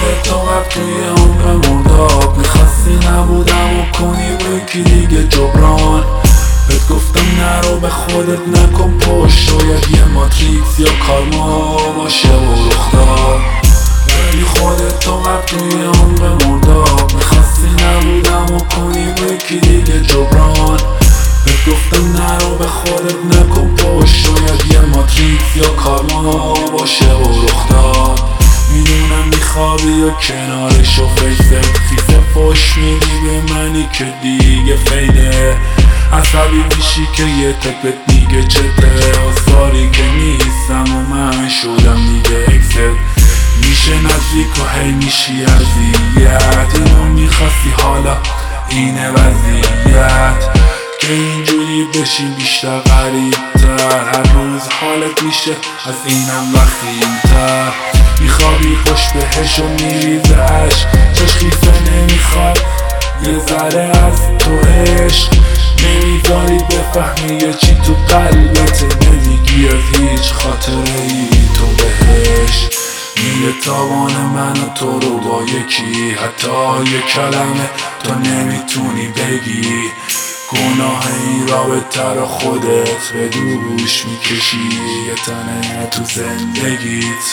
خودتو قبل توی عمق مرداب میخواستی نبودم و کنی با یکی دیگه جبران. بهت گفتم نرو به خودت نکن پشت، شاید یه ماتریکس یا کارما باشه و رخ داد. ولی خودتو قبل توی عمق مرداب میخواستی نبودم و کنی با یکی دیگه جبران. بهت گفتم نرو به خودت نکن پشت، شاید یه ماتریکس یا کارما باشه و رخ داد. میدونم میخوابی یا کنارش و فیست خیزه فش میدی به منی که دیگه فیده. عصبی میشی که یه تکت میگه چته، آثاری که نیستم و من شدم دیگه اکست. میشه نزدیک و هی میشی اذیت، اینو میخواستی حالا اینه وضعیت که اینجوری بشی بیشتر غریبتر. هر روز حالت میشه از اینم وخیمتر، میخوابی پشت بهش و میریزه عشق، چشخیزه نمیخواد یه ذره از تو عشق. نمیذاری بفهمی یه چی تو قلبته، نمیگی از هیچ خاطره ای تو بهش. میره تاوان من و تو رو با یکی، حتی یه کلمه تو نمیتونی بگی. گناه این رابطه رو خودت به دوش میکشی، یه تنه تو زندگیت.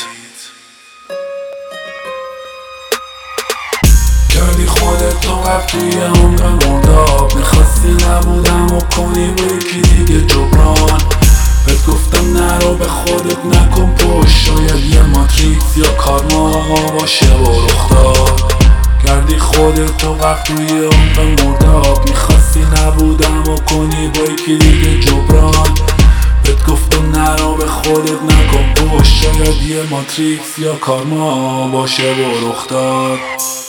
کردی خودتو قبل توی عمق مرداب میخواستی نبودم و کنی با یکی دیگه جبران. بهت گفتم نرو به خودت نکن پشت، شاید یه ماتریکس یا کارما باشه و رخ داد. کردی خودتو قبل توی عمق مرداب میخواستی نبودم و کنی با یکی دیگه جبران. بهت گفتم نرو به خودت نکن پشت، شاید یه ماتریکس یا کارما باشه و رخ داد.